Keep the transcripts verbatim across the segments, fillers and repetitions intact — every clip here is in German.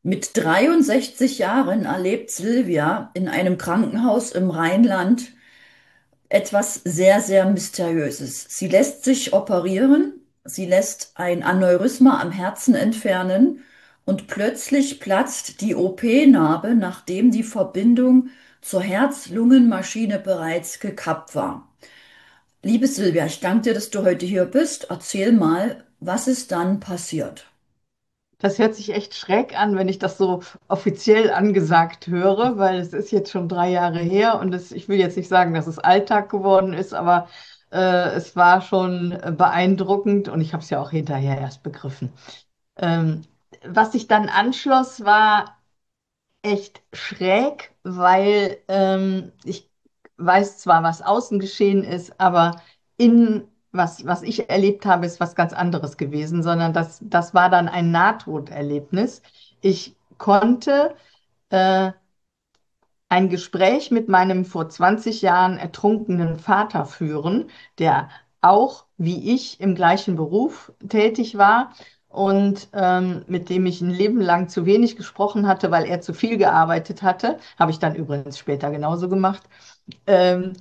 Mit dreiundsechzig Jahren erlebt Silvia in einem Krankenhaus im Rheinland etwas sehr, sehr Mysteriöses. Sie lässt sich operieren, sie lässt ein Aneurysma am Herzen entfernen und plötzlich platzt die O P-Narbe, nachdem die Verbindung zur Herz-Lungen-Maschine bereits gekappt war. Liebe Silvia, ich danke dir, dass du heute hier bist. Erzähl mal, was ist dann passiert? Das hört sich echt schräg an, wenn ich das so offiziell angesagt höre, weil es ist jetzt schon drei Jahre her und es, ich will jetzt nicht sagen, dass es Alltag geworden ist, aber äh, es war schon äh, beeindruckend und ich habe es ja auch hinterher erst begriffen. Ähm, Was sich dann anschloss, war echt schräg, weil ähm, ich weiß zwar, was außen geschehen ist, aber in was, was ich erlebt habe, ist was ganz anderes gewesen, sondern das, das war dann ein Nahtoderlebnis. Ich konnte äh, ein Gespräch mit meinem vor zwanzig Jahren ertrunkenen Vater führen, der auch wie ich im gleichen Beruf tätig war und ähm, mit dem ich ein Leben lang zu wenig gesprochen hatte, weil er zu viel gearbeitet hatte. Habe ich dann übrigens später genauso gemacht. Ähm,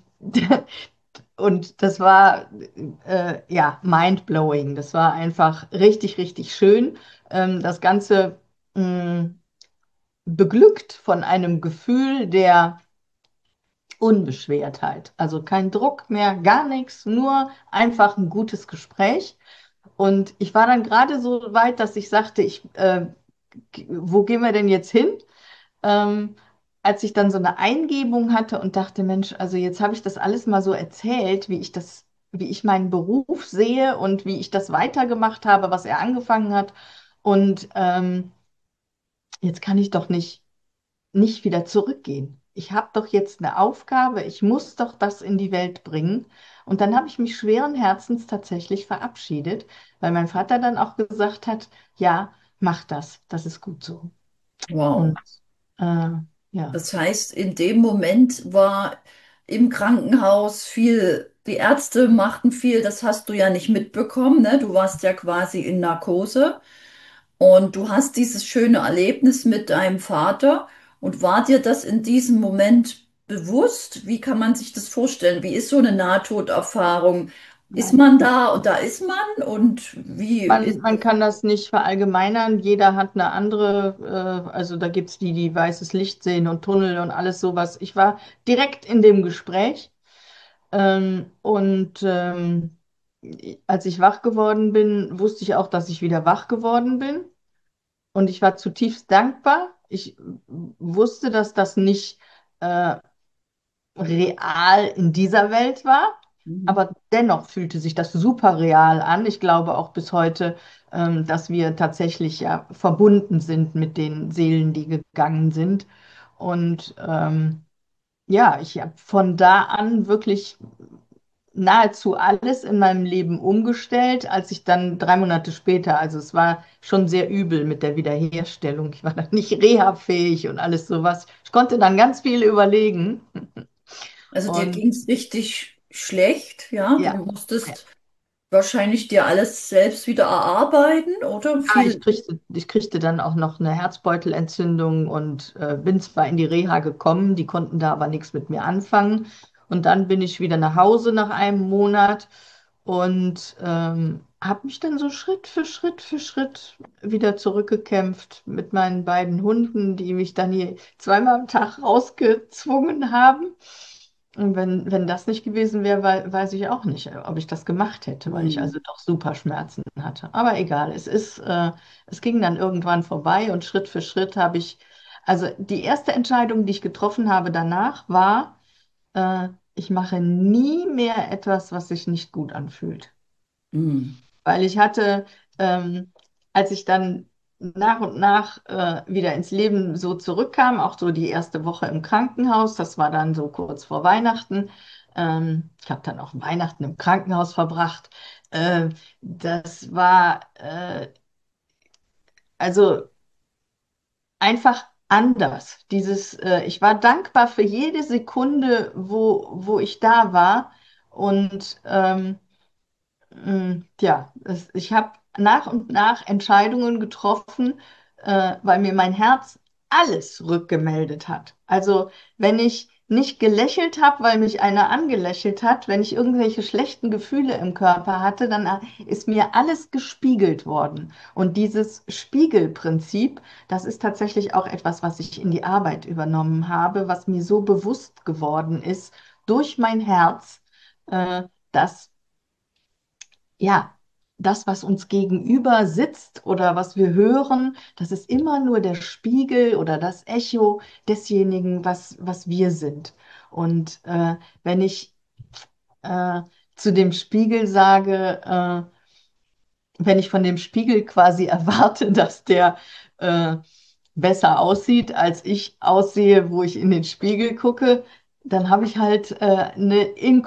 und das war äh, ja mind-blowing. Das war einfach richtig, richtig schön. Ähm, das Ganze mh, beglückt von einem Gefühl der Unbeschwertheit. Also kein Druck mehr, gar nichts, nur einfach ein gutes Gespräch. Und ich war dann gerade so weit, dass ich sagte, ich, äh, wo gehen wir denn jetzt hin? Ähm, Als ich dann so eine Eingebung hatte und dachte, Mensch, also jetzt habe ich das alles mal so erzählt, wie ich das, wie ich meinen Beruf sehe und wie ich das weitergemacht habe, was er angefangen hat. Und ähm, jetzt kann ich doch nicht nicht wieder zurückgehen. Ich habe doch jetzt eine Aufgabe, ich muss doch das in die Welt bringen. Und dann habe ich mich schweren Herzens tatsächlich verabschiedet, weil mein Vater dann auch gesagt hat, ja, mach das, das ist gut so. Wow. Und äh, ja. Das heißt, in dem Moment war im Krankenhaus viel, die Ärzte machten viel, das hast du ja nicht mitbekommen, ne? Du warst ja quasi in Narkose und du hast dieses schöne Erlebnis mit deinem Vater und war dir das in diesem Moment bewusst? Wie kann man sich das vorstellen? Wie ist so eine Nahtoderfahrung? Ist Nein. man da und da ist man und wie Man, ist man kann das nicht verallgemeinern. Jeder hat eine andere, äh, also da gibt es die, die weißes Licht sehen und Tunnel und alles sowas. Ich war direkt in dem Gespräch. Ähm, und ähm, als ich wach geworden bin, wusste ich auch, dass ich wieder wach geworden bin. Und ich war zutiefst dankbar. Ich wusste, dass das nicht äh, real in dieser Welt war, Mhm. aber dennoch fühlte sich das super real an. Ich glaube auch bis heute, ähm, dass wir tatsächlich ja verbunden sind mit den Seelen, die gegangen sind. Und ähm, ja, ich habe von da an wirklich nahezu alles in meinem Leben umgestellt, als ich dann drei Monate später, also es war schon sehr übel mit der Wiederherstellung. Ich war dann nicht rehabfähig und alles sowas. Ich konnte dann ganz viel überlegen. Also dir Und ging es richtig schlecht, ja? Du ja, ja. musstest wahrscheinlich dir alles selbst wieder erarbeiten, oder? Ah, ich Viel. kriegte, ich kriegte dann auch noch eine Herzbeutelentzündung und äh, bin zwar in die Reha gekommen, die konnten da aber nichts mit mir anfangen. Und dann bin ich wieder nach Hause nach einem Monat und ähm, habe mich dann so Schritt für Schritt für Schritt wieder zurückgekämpft mit meinen beiden Hunden, die mich dann hier zweimal am Tag rausgezwungen haben. Und wenn, wenn das nicht gewesen wäre, wei- weiß ich auch nicht, ob ich das gemacht hätte, weil ich Hm. also doch super Schmerzen hatte. Aber egal, es ist, äh, es ging dann irgendwann vorbei und Schritt für Schritt habe ich, also die erste Entscheidung, die ich getroffen habe danach, war, äh, ich mache nie mehr etwas, was sich nicht gut anfühlt. Hm. Weil ich hatte, ähm, als ich dann nach und nach äh, wieder ins Leben so zurückkam, auch so die erste Woche im Krankenhaus, das war dann so kurz vor Weihnachten. Ähm, ich habe dann auch Weihnachten im Krankenhaus verbracht. Äh, Das war äh, also einfach anders. Dieses, äh, ich war dankbar für jede Sekunde, wo, wo ich da war. Und ähm, Mm, Tja, es, ich habe nach und nach Entscheidungen getroffen, äh, weil mir mein Herz alles rückgemeldet hat. Also wenn ich nicht gelächelt habe, weil mich einer angelächelt hat, wenn ich irgendwelche schlechten Gefühle im Körper hatte, dann äh, ist mir alles gespiegelt worden. Und dieses Spiegelprinzip, das ist tatsächlich auch etwas, was ich in die Arbeit übernommen habe, was mir so bewusst geworden ist durch mein Herz, äh, dass ja, das, was uns gegenüber sitzt oder was wir hören, das ist immer nur der Spiegel oder das Echo desjenigen, was, was wir sind. Und äh, wenn ich äh, zu dem Spiegel sage, äh, wenn ich von dem Spiegel quasi erwarte, dass der äh, besser aussieht, als ich aussehe, wo ich in den Spiegel gucke, dann habe ich halt äh, eine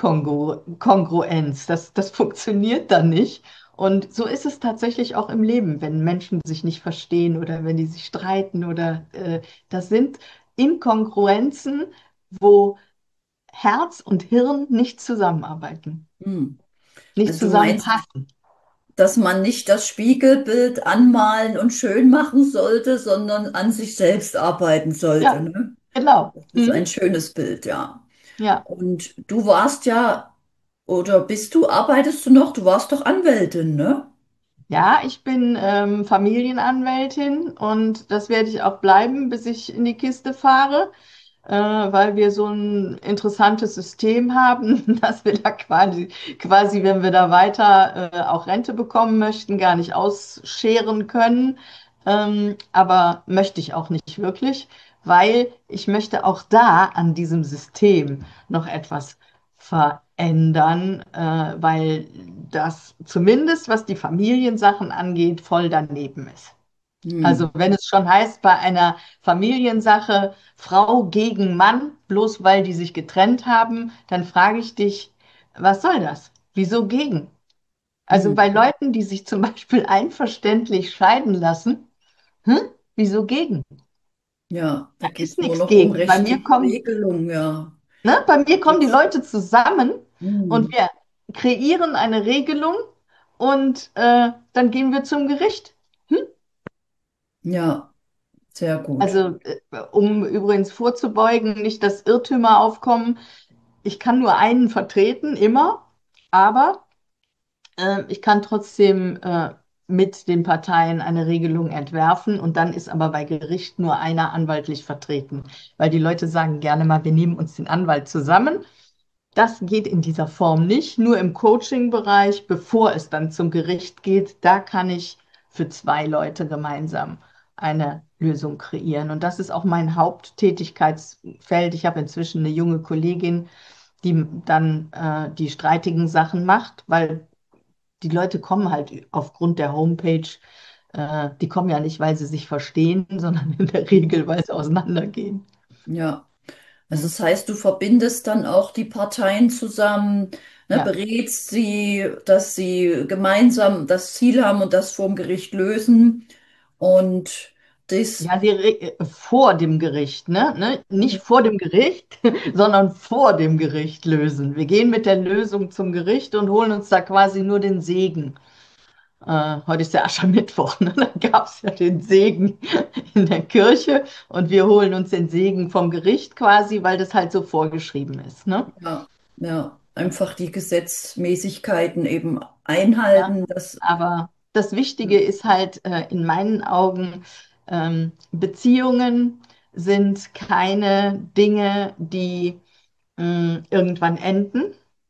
Inkongruenz. Das, das funktioniert dann nicht. Und so ist es tatsächlich auch im Leben, wenn Menschen sich nicht verstehen oder wenn die sich streiten oder äh, das sind Inkongruenzen, wo Herz und Hirn nicht zusammenarbeiten, Hm. nicht Also du meinst, zusammenpassen. dass man nicht das Spiegelbild anmalen und schön machen sollte, sondern an sich selbst arbeiten sollte, Ja, ne? genau. Das ist ein Hm? schönes Bild, ja. Ja. Und du warst ja, oder bist du, arbeitest du noch? Du warst doch Anwältin, ne? Ja, ich bin ähm, Familienanwältin und das werde ich auch bleiben, bis ich in die Kiste fahre, äh, weil wir so ein interessantes System haben, dass wir da quasi, quasi, wenn wir da weiter äh, auch Rente bekommen möchten, gar nicht ausscheren können. Ähm, aber möchte ich auch nicht wirklich, weil ich möchte auch da an diesem System noch etwas verändern, äh, weil das zumindest, was die Familiensachen angeht, voll daneben ist. Hm. Also wenn es schon heißt, bei einer Familiensache Frau gegen Mann, bloß weil die sich getrennt haben, dann frage ich dich, was soll das? Wieso gegen? Also Hm. bei Leuten, die sich zum Beispiel einverständlich scheiden lassen, hm? Wieso gegen? Ja, Da da geht ist es nur nichts noch um gegen. Bei mir rechtliche kommen Regelungen, ja. Ne? Bei mir kommen die Geht's- Leute zusammen und Hm. wir kreieren eine Regelung und äh, dann gehen wir zum Gericht. Hm? Ja, sehr gut. Also, äh, um übrigens vorzubeugen, nicht, dass Irrtümer aufkommen. Ich kann nur einen vertreten, immer, aber äh, ich kann trotzdem äh, mit den Parteien eine Regelung entwerfen und dann ist aber bei Gericht nur einer anwaltlich vertreten, weil die Leute sagen gerne mal, wir nehmen uns den Anwalt zusammen. Das geht in dieser Form nicht, nur im Coaching-Bereich, bevor es dann zum Gericht geht. Da kann ich für zwei Leute gemeinsam eine Lösung kreieren. Und das ist auch mein Haupttätigkeitsfeld. Ich habe inzwischen eine junge Kollegin, die dann äh, die streitigen Sachen macht, weil die Leute kommen halt aufgrund der Homepage, äh, die kommen ja nicht, weil sie sich verstehen, sondern in der Regel, weil sie auseinandergehen. Ja. Also das heißt, du verbindest dann auch die Parteien zusammen, ne, Ja. berätst sie, dass sie gemeinsam das Ziel haben und das vorm Gericht lösen. Und das, Ja, die Re äh, vor dem Gericht, ne? Ne? Nicht vor dem Gericht, sondern vor dem Gericht lösen. Wir gehen mit der Lösung zum Gericht und holen uns da quasi nur den Segen. Äh, heute ist der Aschermittwoch, ne? Da gab es ja den Segen in der Kirche und wir holen uns den Segen vom Gericht quasi, weil das halt so vorgeschrieben ist, ne? ja, ja, einfach die Gesetzmäßigkeiten eben Ja. einhalten. Das, Aber das Wichtige ist halt äh, in meinen Augen, ähm, Beziehungen sind keine Dinge, die mh, irgendwann enden.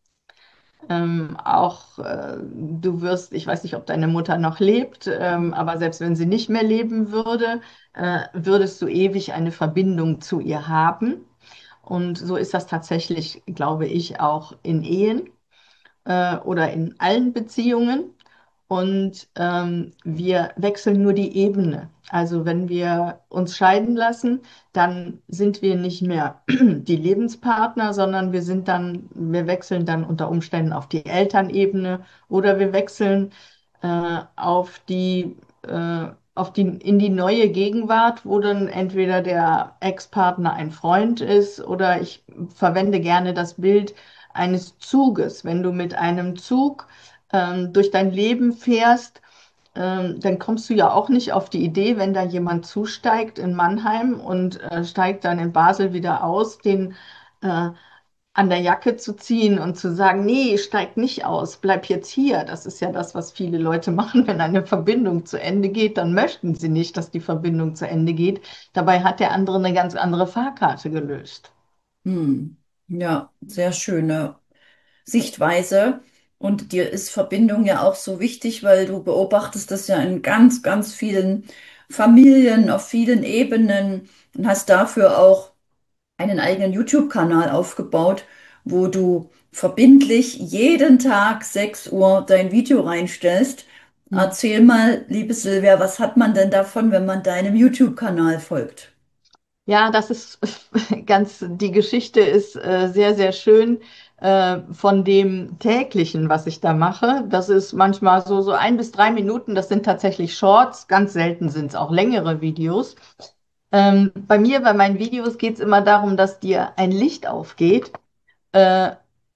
Ähm, auch äh, du wirst, ich weiß nicht, ob deine Mutter noch lebt, ähm, aber selbst wenn sie nicht mehr leben würde, äh, würdest du ewig eine Verbindung zu ihr haben. Und so ist das tatsächlich, glaube ich, auch in Ehen äh, oder in allen Beziehungen. Und ähm, wir wechseln nur die Ebene. Also wenn wir uns scheiden lassen, dann sind wir nicht mehr die Lebenspartner, sondern wir sind dann, wir wechseln dann unter Umständen auf die Elternebene oder wir wechseln äh, auf die, äh, auf die, in die neue Gegenwart, wo dann entweder der Ex-Partner ein Freund ist oder ich verwende gerne das Bild eines Zuges. Wenn du mit einem Zug ähm, durch dein Leben fährst ähm, dann kommst du ja auch nicht auf die Idee, wenn da jemand zusteigt in Mannheim und äh, steigt dann in Basel wieder aus, den äh, an der Jacke zu ziehen und zu sagen, nee, steig nicht aus, bleib jetzt hier. Das ist ja das, was viele Leute machen, wenn eine Verbindung zu Ende geht, dann möchten sie nicht, dass die Verbindung zu Ende geht. Dabei hat der andere eine ganz andere Fahrkarte gelöst. Hm. Ja, sehr schöne Sichtweise. Und dir ist Verbindung ja auch so wichtig, weil du beobachtest das ja in ganz, ganz vielen Familien, auf vielen Ebenen und hast dafür auch einen eigenen YouTube-Kanal aufgebaut, wo du verbindlich jeden Tag sechs Uhr dein Video reinstellst. Hm. Erzähl mal, liebe Silvia, was hat man denn davon, wenn man deinem YouTube-Kanal folgt? Ja, das ist ganz, die Geschichte ist äh, sehr, sehr schön äh, von dem täglichen, was ich da mache. Das ist manchmal so, so ein bis drei Minuten. Das sind tatsächlich Shorts. Ganz selten sind es auch längere Videos. Ähm, bei mir, bei meinen Videos geht es immer darum, dass dir ein Licht aufgeht äh,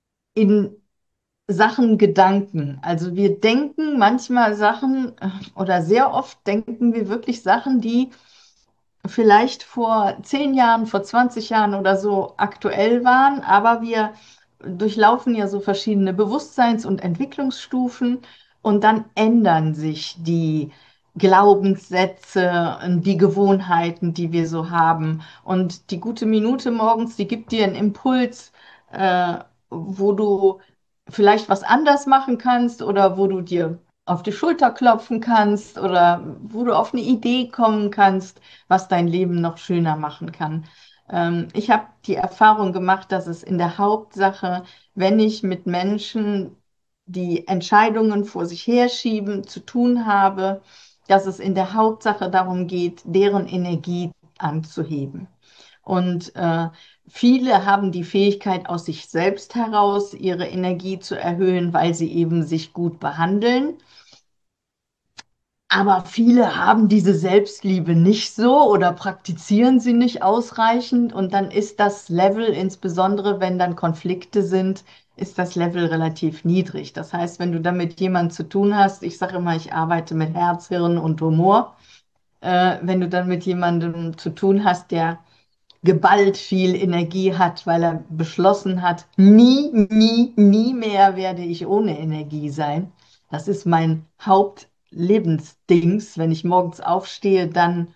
in Sachen Gedanken. Also wir denken manchmal Sachen äh, oder sehr oft denken wir wirklich Sachen, die vielleicht vor zehn Jahren, vor zwanzig Jahren oder so aktuell waren, aber wir durchlaufen ja so verschiedene Bewusstseins- und Entwicklungsstufen und dann ändern sich die Glaubenssätze, die Gewohnheiten, die wir so haben. Und die gute Minute morgens, die gibt dir einen Impuls, äh, wo du vielleicht was anders machen kannst oder wo du dir auf die Schulter klopfen kannst oder wo du auf eine Idee kommen kannst, was dein Leben noch schöner machen kann. Ähm, ich habe die Erfahrung gemacht, dass es in der Hauptsache, wenn ich mit Menschen, die Entscheidungen vor sich herschieben, zu tun habe, dass es in der Hauptsache darum geht, deren Energie anzuheben. Und äh, viele haben die Fähigkeit, aus sich selbst heraus ihre Energie zu erhöhen, weil sie eben sich gut behandeln. Aber viele haben diese Selbstliebe nicht so oder praktizieren sie nicht ausreichend. Und dann ist das Level, insbesondere wenn dann Konflikte sind, ist das Level relativ niedrig. Das heißt, wenn du damit jemandem zu tun hast, ich sage immer, ich arbeite mit Herz, Hirn und Humor, äh, wenn du dann mit jemandem zu tun hast, der geballt viel Energie hat, weil er beschlossen hat, nie, nie, nie mehr werde ich ohne Energie sein. Das ist mein Hauptlebensdings. Wenn ich morgens aufstehe, dann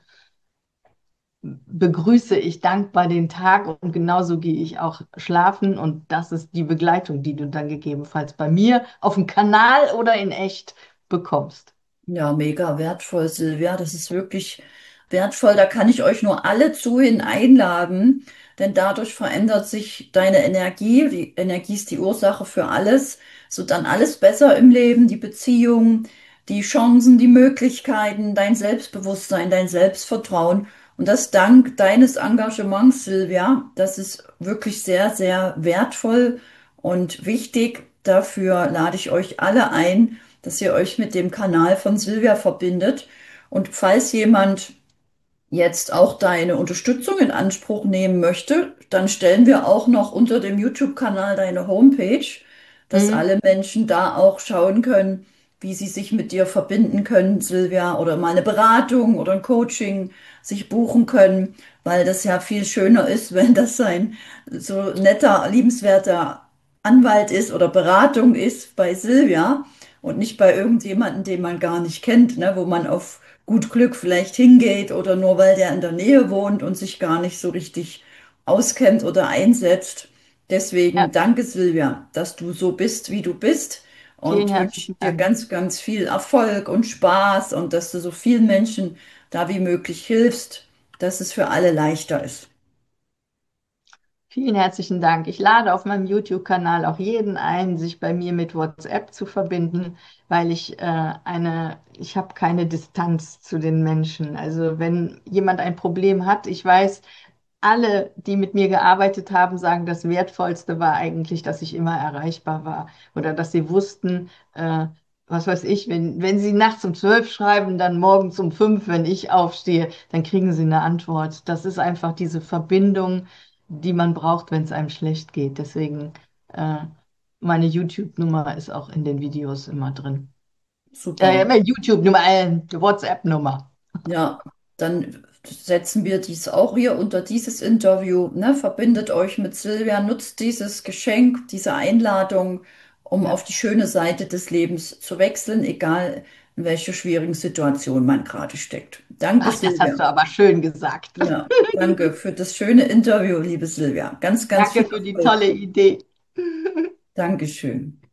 begrüße ich dankbar den Tag und genauso gehe ich auch schlafen und das ist die Begleitung, die du dann gegebenenfalls bei mir auf dem Kanal oder in echt bekommst. Ja, mega wertvoll, Silvia. Das ist wirklich wertvoll. Da kann ich euch nur alle zu hin einladen, denn dadurch verändert sich deine Energie. Die Energie ist die Ursache für alles. So dann alles besser im Leben, die Beziehung, die Chancen, die Möglichkeiten, dein Selbstbewusstsein, dein Selbstvertrauen. Und das dank deines Engagements, Silvia. Das ist wirklich sehr, sehr wertvoll und wichtig. Dafür lade ich euch alle ein, dass ihr euch mit dem Kanal von Silvia verbindet. Und falls jemand jetzt auch deine Unterstützung in Anspruch nehmen möchte, dann stellen wir auch noch unter dem YouTube-Kanal deine Homepage, dass Mhm. alle Menschen da auch schauen können, wie sie sich mit dir verbinden können, Silvia, oder mal eine Beratung oder ein Coaching sich buchen können, weil das ja viel schöner ist, wenn das ein so netter, liebenswerter Anwalt ist oder Beratung ist bei Silvia und nicht bei irgendjemandem, den man gar nicht kennt, ne, wo man auf gut Glück vielleicht hingeht oder nur weil der in der Nähe wohnt und sich gar nicht so richtig auskennt oder einsetzt. Deswegen Ja, danke, Silvia, dass du so bist, wie du bist vielen und wünsche herzlichen dir Dank. ganz, ganz viel Erfolg und Spaß und dass du so vielen Menschen da wie möglich hilfst, dass es für alle leichter ist. Vielen herzlichen Dank. Ich lade auf meinem YouTube-Kanal auch jeden ein, sich bei mir mit WhatsApp zu verbinden, weil ich äh, eine, ich habe keine Distanz zu den Menschen. Also wenn jemand ein Problem hat, ich weiß, alle, die mit mir gearbeitet haben, sagen, das Wertvollste war eigentlich, dass ich immer erreichbar war oder dass sie wussten, äh, was weiß ich, wenn, wenn sie nachts um zwölf schreiben, dann morgens um fünf, wenn ich aufstehe, dann kriegen sie eine Antwort. Das ist einfach diese Verbindung, die man braucht, wenn es einem schlecht geht. Deswegen, äh, meine YouTube-Nummer ist auch in den Videos immer drin. Ja, Super. ja, meine YouTube-Nummer, äh, die WhatsApp-Nummer. Ja, dann setzen wir dies auch hier unter dieses Interview, ne? Verbindet euch mit Silvia, nutzt dieses Geschenk, diese Einladung, um Ja. auf die schöne Seite des Lebens zu wechseln, egal in welcher schwierigen Situation man gerade steckt. Danke, Ach, das Silvia. hast du aber schön gesagt. Ja, danke für das schöne Interview, liebe Silvia. Ganz, ganz viel Danke für die Erfolg. tolle Idee. Dankeschön.